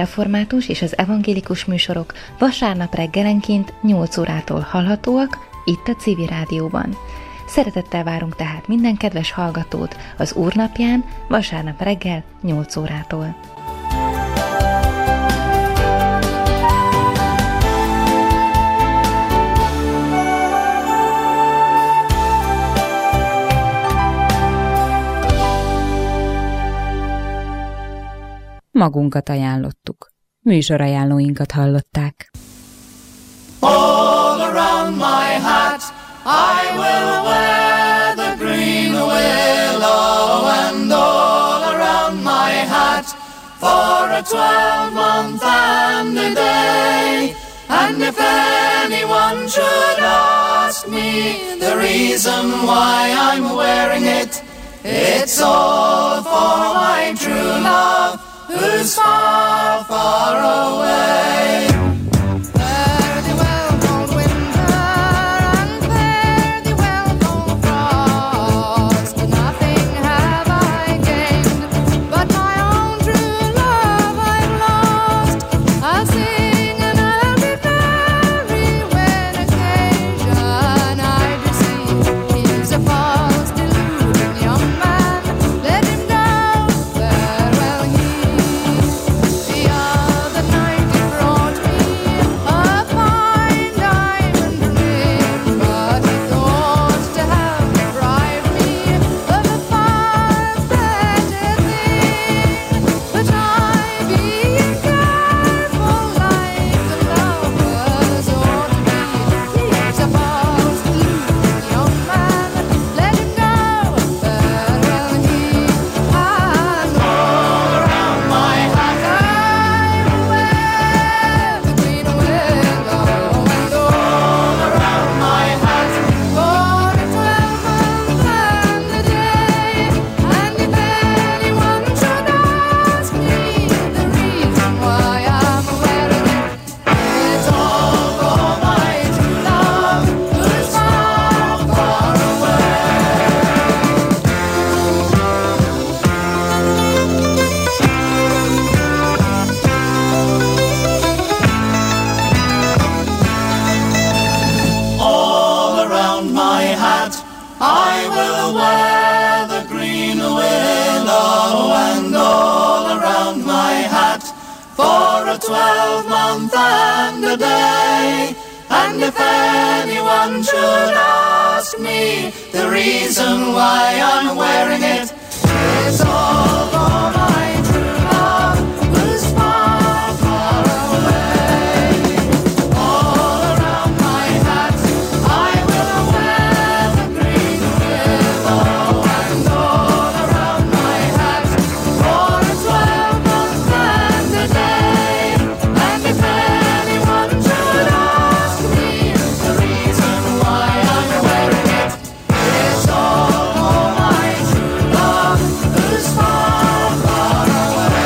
református és az evangélikus műsorok vasárnap reggelenként 8 órától hallhatóak itt a Civil Rádióban. Szeretettel várunk tehát minden kedves hallgatót az Úrnapján vasárnap reggel 8 órától. Magunkat ajánlottuk. Műsorajánlóinkat hallották. All around my hat I will wear the green willow, and all around my hat for a 12-month and a day. And if anyone should ask me the reason why I'm wearing it, it's all for my true love, who's far, far away. Fare thee well, cold winter, and fare thee well, cold frost. Nothing have I gained, but my own true love I've lost. I'll sing and I'll be merry when occasion I do see. He's a false, deluding young man, let him go, farewell he. The other night he brought me a fine diamond ring, but he thought to have deprived me of a far better thing. But I, being careful like the lovers ought to be, he's a false, deluding young man, let him go, farewell he. And all around my hat I will wear the green willow, and all around my hat for a 12-month and a day. And if anyone should ask me the reason why I'm wearing it, it's all for my true love, who's far, far away. All around my hat I will wear the green willow, and all around my hat for a 12-month and a day. And if anyone should ask me the reason why I'm wearing it, it's all for my true love, who's far, far away. All around my hat I will wear the green willow, and all around my hat for a 12-month and a day. And if anyone should ask me the reason why I'm wearing it, it's all for my true love, who's far, far away.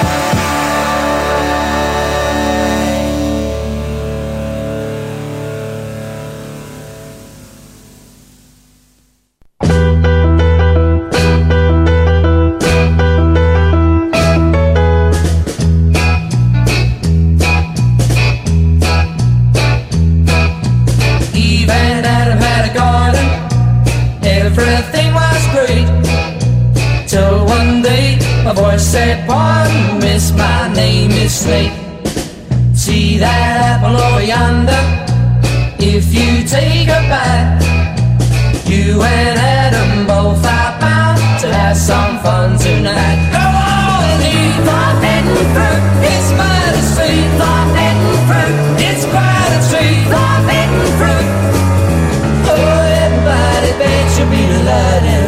Eve and Adam had a garden, everything was great. Till one day a voice said, "Pardon, miss, my name is Snake. See that apple over yonder? If you take a bite, you and Adam both are bound to have some fun tonight. Go on and eat forbidden fruit, it's mighty sweet. Forbidden fruit, it's quite a treat. Forbidden fruit, oh everybody bet you'll be delighted.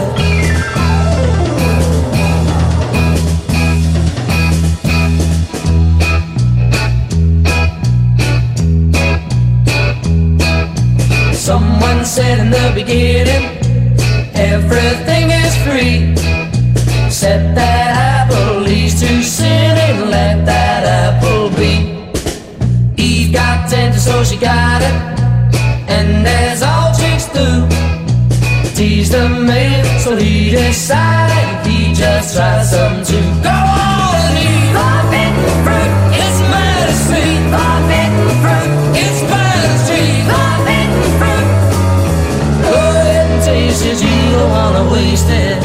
Someone said in the beginning, everything is free, except that apple leads to sin, and let that apple be. Eve got tempted, so she got it, and as all chicks do, teased the man, so he decided he just tried some too. Go on and eat forbidden fruit. says you don't wanna waste it.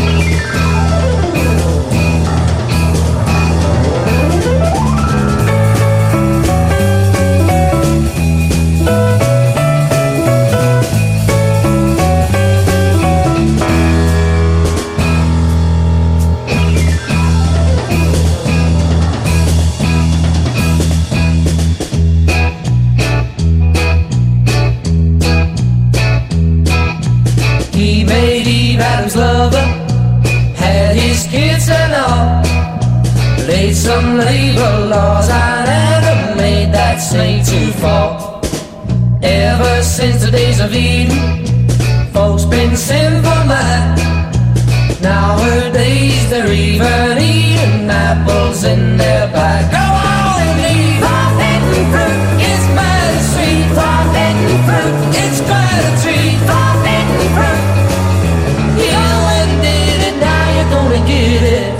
He made Eve Adam's lover, had his kids and all, laid some labor laws on Adam, made that snake to fall. Ever since the days of Eden, folks been sinful mad. Nowadays they're even eating apples in their bag. Go on and eat forbidden fruit, it's bad and sweet. Forbidden fruit, it's quite a treat. Forbidden fruit, you went and did it, now you're gonna get it.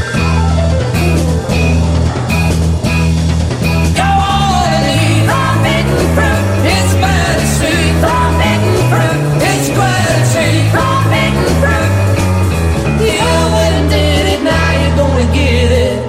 Go on and eat forbidden fruit, it's bad and sweet. Forbidden fruit, it's quite a treat. Forbidden fruit, you went and did it, now you're gonna get it.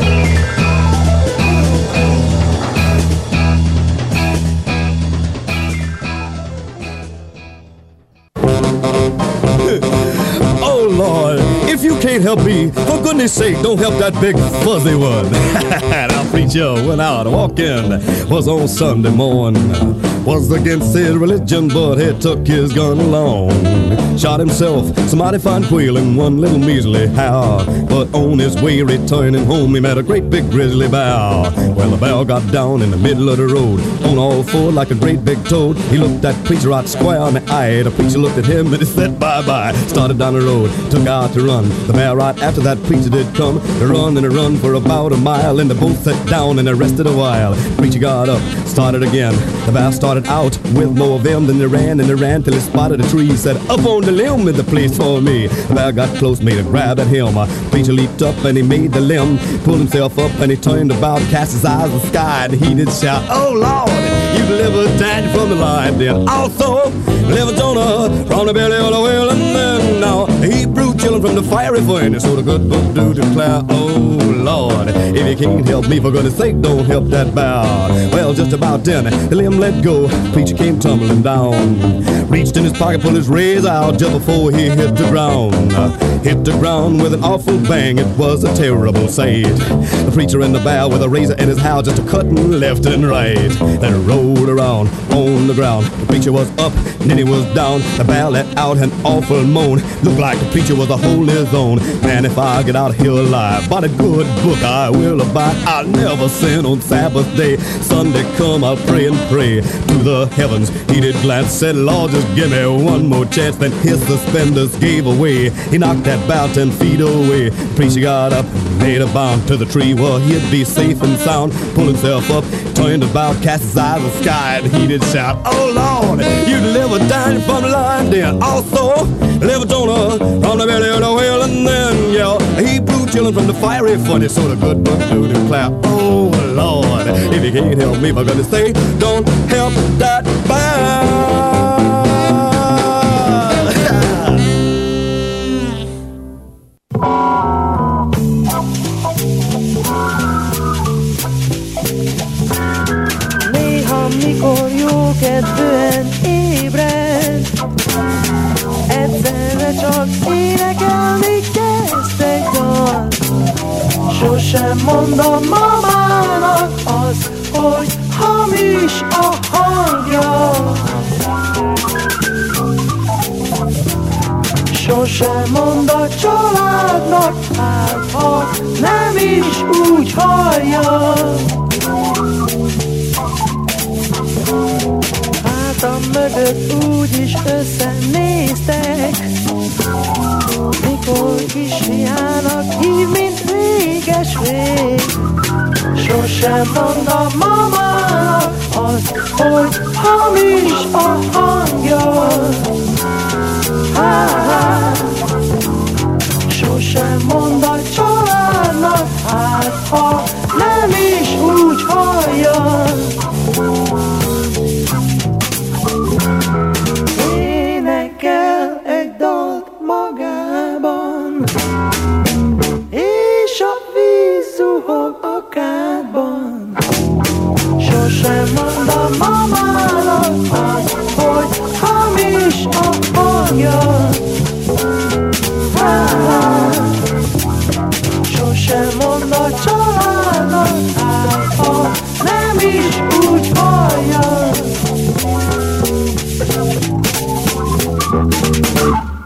Oh Lord, if you can't help me, for goodness sake, don't help that big fuzzy one. Our preacher went out walking, was on Sunday morning, was against his religion, but he took his gun along. Shot himself, somebody found quail in one little measly how. But on his way returning home, he met a great big grizzly bear. Well, the bear got down in the middle of the road, on all four like a great big toad. He looked that preacher out square in the eye. The preacher looked at him and he said bye-bye. Started down the road, took out to run. The bear right after that preacher did come. They run and they run for about a mile, and they both sat down and they rested a while. Preacher got up, started again. The bear started out with more vim than they ran till he spotted a tree. He said, up on the limb is the place for me. The bear got close, made a grab at him. Preacher leaped up and he made the limb, pulled himself up and he turned about, cast his eyes to the sky, and he did shout, oh Lord, you delivered Daniel from the lion. Then also delivered Jonah from the belly of the whale, and then now Hebrew children from the fiery furnace. So the good book do declare, oh Lord, if you can't help me, for goodness sake, don't help that bear. Well, just about then, the limb let go. Preacher came tumbling down, reached in his pocket, pulled his razor out just before he hit the ground. Hit the ground with an awful bang, it was a terrible sight. The preacher and the bear with a razor in his house, just a cutting left and right. Then rolled around on the ground. The preacher was up, and then he was down. The bear let out an awful moan. Looked like the preacher was a whole his own. Man, if I get out of here alive, by the good book I will abide. I'll never sin on Sabbath day. Sunday come, I'll pray and pray to the heavens. He did glance, said, Lord, just give me one more chance. Then his suspenders gave away. He knocked that bear 10 feet away. The preacher got up, made a bound to the tree where he'd be safe and sound. Pulled himself up, turned about, cast his eyes to the sky, and he did shout, oh Lord, you delivered Daniel from the lion den. Also delivered Jonah from the belly of the whale, and then yell, Hebrew children from the fiery furnace. So the good book do declare, oh Lord, if you can't help me, for goodness sake, don't help that bear. Néha, mikor jó kedvűen ébred, egyszerre csak énekelni kezd egy dal. Sosem mondom mamának az, hogy hamis a hangja. Sosem mond a családnak, hát ha nem is úgy hallja. Hátam mögött úgyis összenéztek, mikor kisfiának hív, mint réges-rég. Sosem mond a mamának az, hogy hamis a hangja. Sosem mond a családnak, hát ha nem is úgy hallja. Énekel egy dalt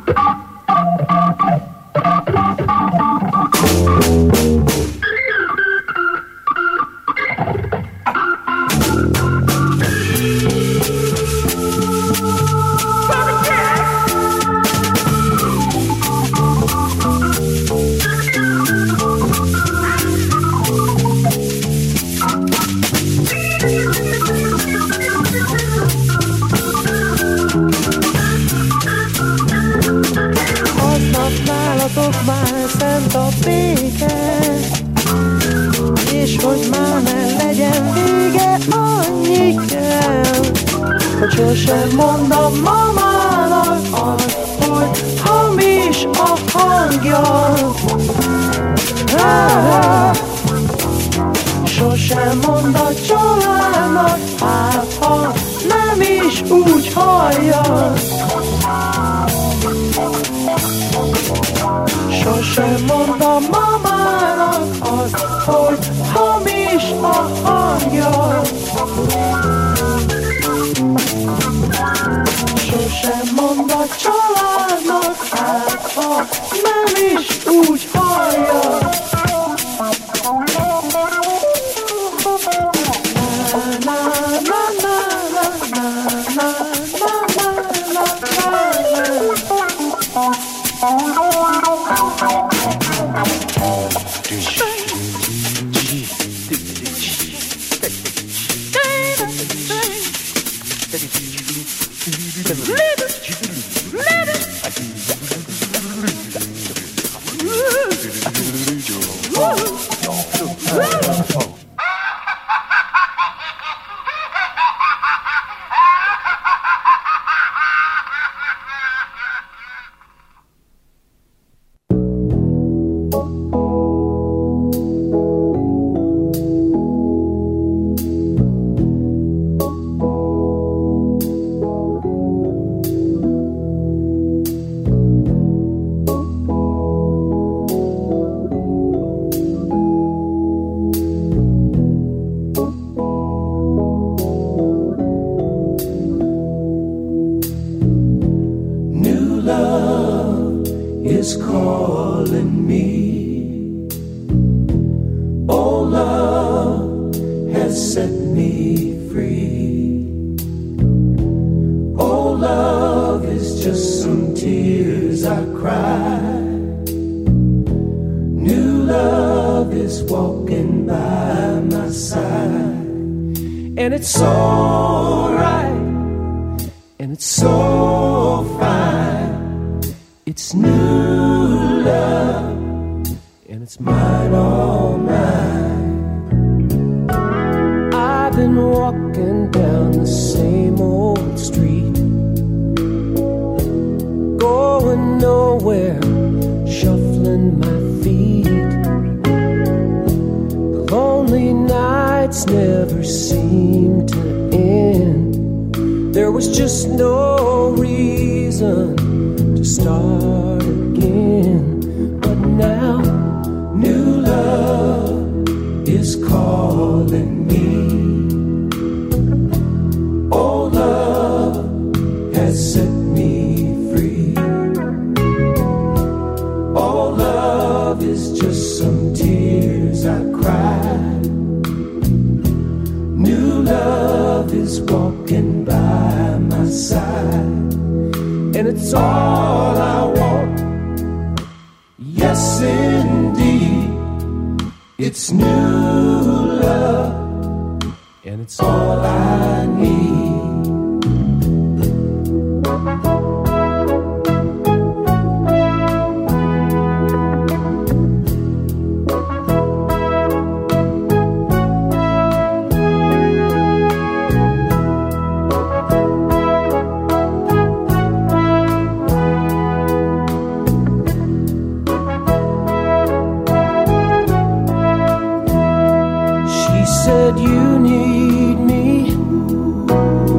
Said you need me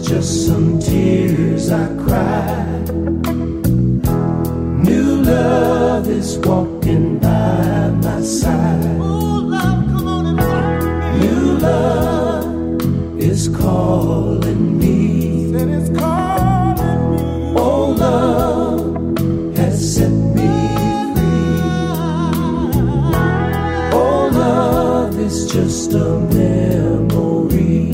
just some tears I cried. New love is walking by my side. New love is calling me. Oh, love has set me free. Oh, love is just a memory.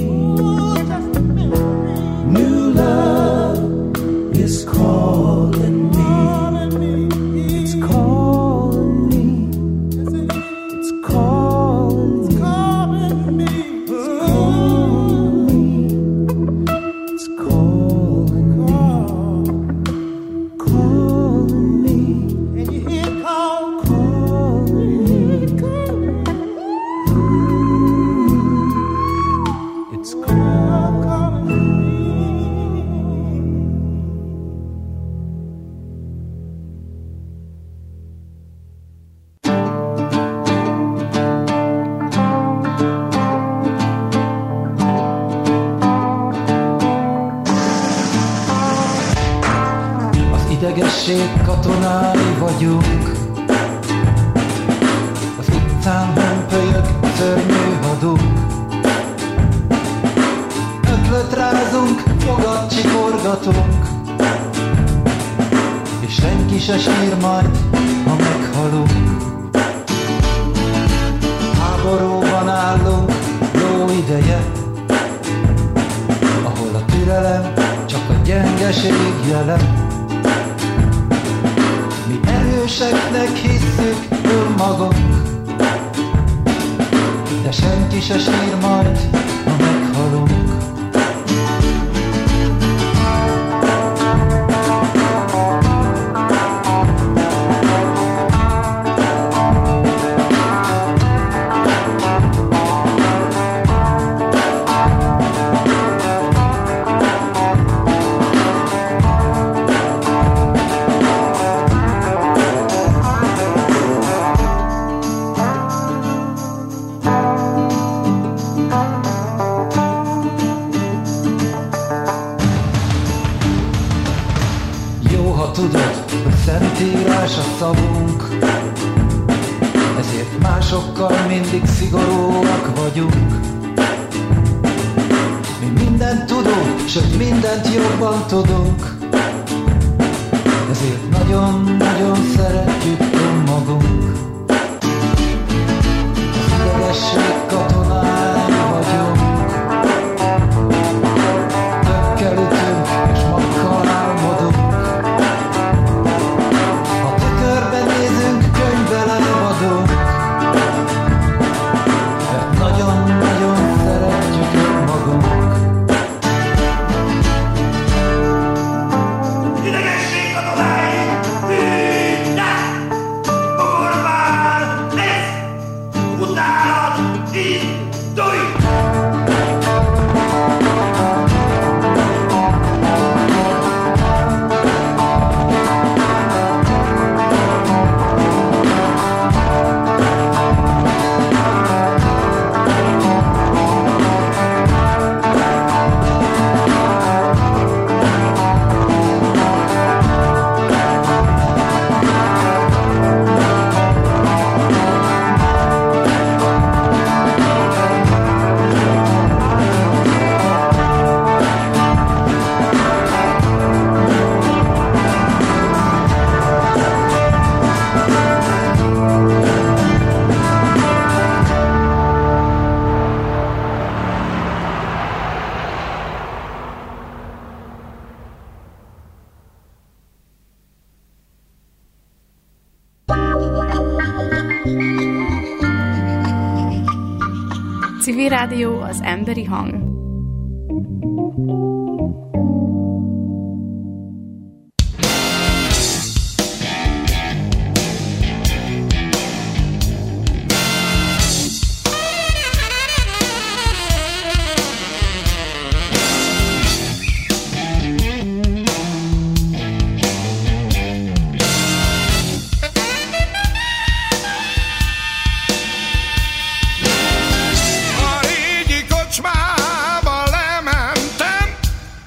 New love is calling me. It's calling me. It's calling me. It's calling me. It's calling me. Calling me. And you hear it call? Calling me. It's calling me. Az idegesség katonái vagyunk, az utcán hömpölyög szörnyű hadunk. Öklöt rázunk, fogat csikorgatunk, és senki se sír majd, ha meghalunk. Háborúban állunk jó ideje, ahol a türelem csak a gyengeség jele. Mi erőseknek hisszük önmagunk, de senki se sír majd, ha meghalunk. Jó, ha tudod, hogy szentírás a szavunk, ezért másokkal mindig szigorúak vagyunk. Mi mindent tudunk, sőt mindent jobban tudunk, ezért nagyon-nagyon szeretjük önmagunk. Az idegesség katonái vagyunk, tökkel ütünk és makkal álmodunk. Ha tükörben nézünk, könyvbe levadunk, mert nagyon-nagyon szeretjük önmagunk. Idegesség katonái, hűtnek! Ugorván, nézd! Utánad, indulj! Civil Rádió, az emberi hang. A régi kocsmába lementem,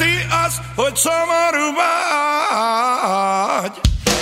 az, hogy szomorú vagy.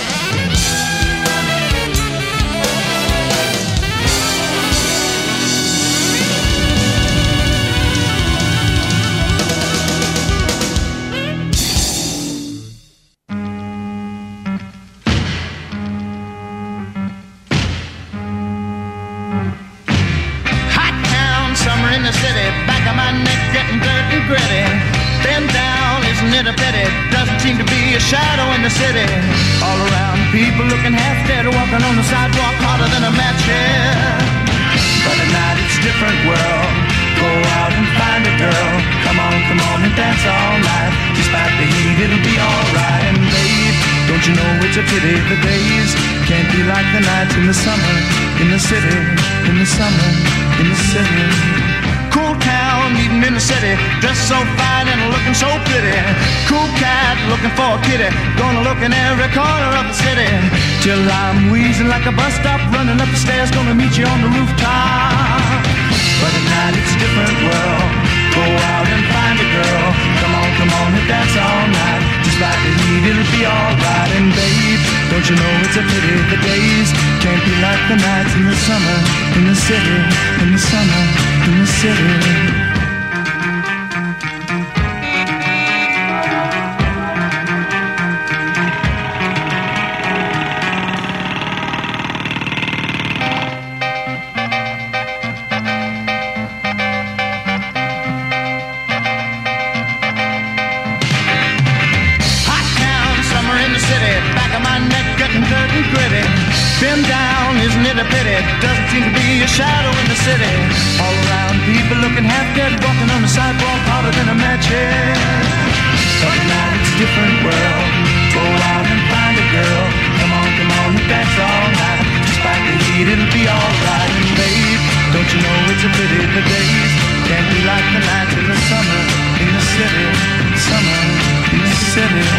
In the city, back of my neck getting dirt and gritty. Bend down, isn't it a pity? Doesn't seem to be a shadow in the city. All around, people looking half dead, walking on the sidewalk harder than a match here. But at night it's a different world. Go out and find a girl. Come on and dance all night. Despite the heat, it'll be alright. And babe, don't you know it's a pity the days can't be like the nights in the summer, in the city, in the summer, in the city. Cool town, meeting in the city, dressed so fine and looking so pretty. Cool cat, looking for a kitty, gonna look in every corner of the city. Till I'm wheezing like a bus stop, running up the stairs, gonna meet you on the rooftop. But at night it's a different world. Go out and find a girl. Come on and dance all night. Despite the heat, it'll be alright. And babe, don't you know it's a pity the days can't be like the nights in the summer, in the city, in the summer, in the city. Been down, isn't it a pity? Doesn't seem to be a shadow in the city. All around, people looking half dead, walking on the sidewalk harder than a match head. But tonight it's a different world. Go out and find a girl. Come on and dance all night. Despite the heat, it'll be alright. And babe, don't you know it's a pity the days can't be like the nights in the summer, in the city, summer, in the city.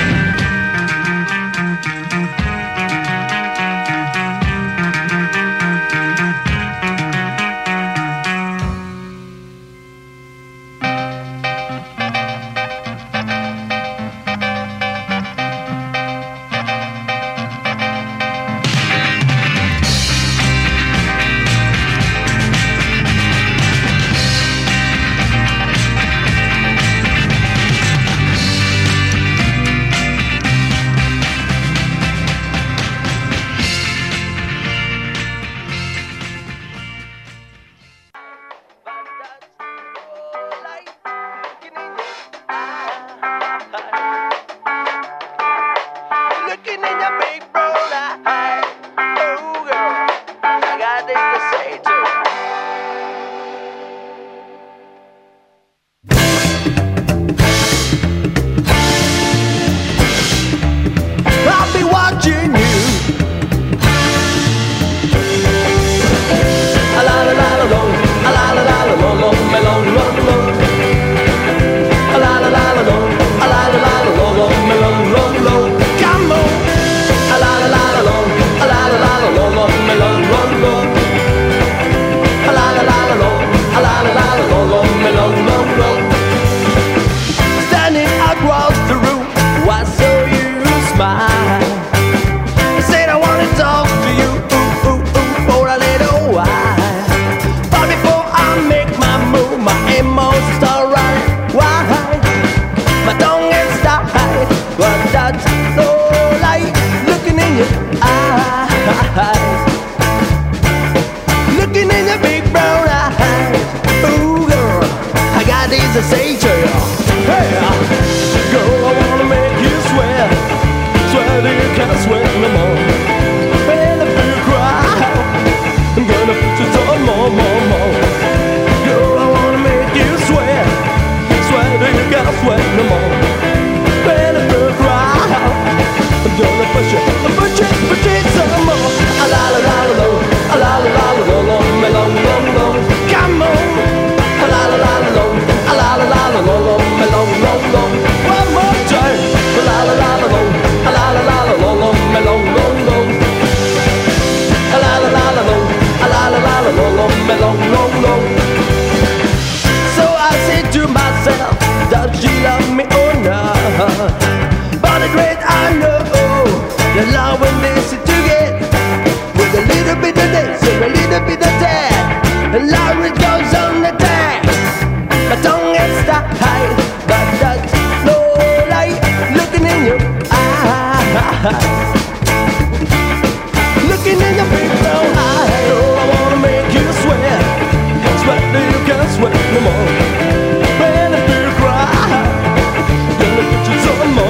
But the great I know the love when they sit together with a little bit of this and a little bit of that. The love it goes on the tag. My tongue gets tied, but that's no light looking in your eyes.